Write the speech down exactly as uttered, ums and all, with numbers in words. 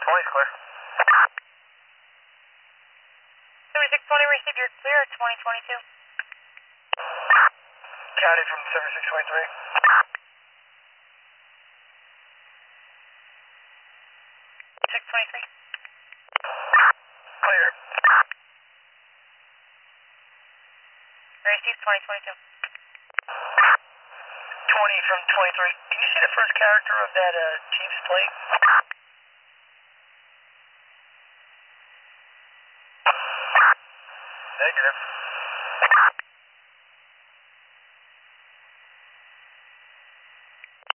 twenty's clear. seventy-six twenty, receive your clear, twenty twenty-two. County from seventy-six twenty-three. six twenty-three. Clear. Receive twenty twenty-two. twenty from twenty-three. Can you see the first character of that uh, Chiefs plate? Negative.